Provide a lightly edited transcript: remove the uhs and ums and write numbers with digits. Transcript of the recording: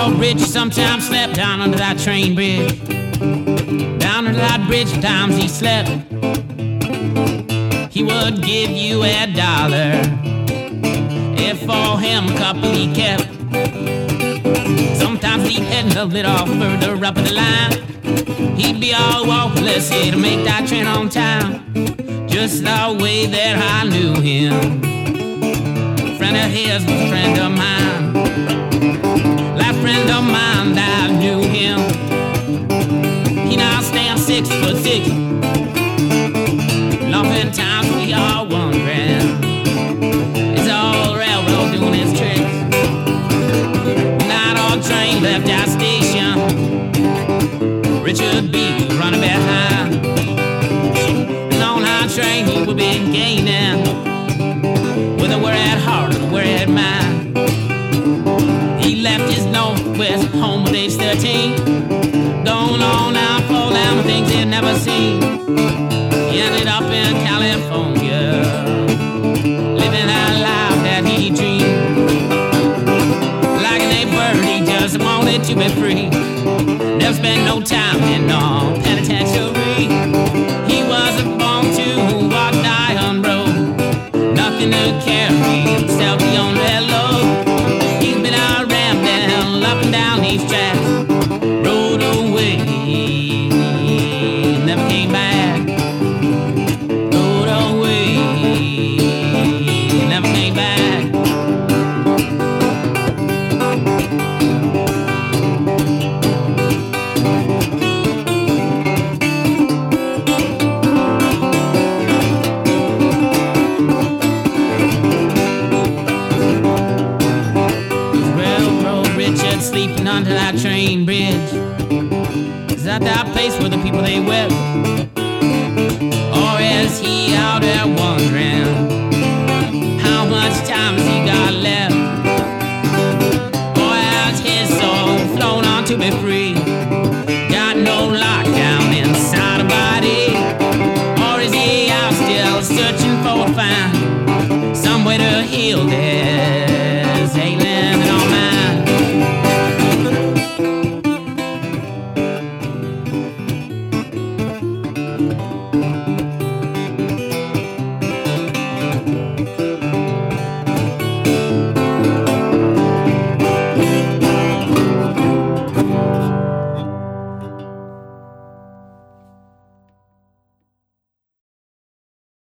Railroad bridge sometimes slept down under that train bridge. Down under that bridge times he slept. He would give you $1 if for him a couple he kept. Sometimes he'd head a little further up the line. He'd be all walkless here to make that train on time. Just the way that I knew him. A friend of his was a friend of mine. That friend of mine that I knew him. He now stands 6'6". Oftentimes we are wondering, is all railroad doing his tricks? Night all train left our station. Richard B. running behind. And on our train he would be gaining, with a worried heart and a worried mind. He left his Northwest home at age 13, going on out for them things he'd never seen. He ended up in California, living that life that he dreamed. Like a bird, he just wanted to be free. Never spent no time in no penitentiary. He wasn't born to walk down road, nothing to carry himself beyond that load. He's been out rambling up and down these tracks, rode away, never came back. Sleeping under that train bridge. Is that place where the people they wept? Or is he out there wondering how much time has he got left? Or has his soul flown on to be free?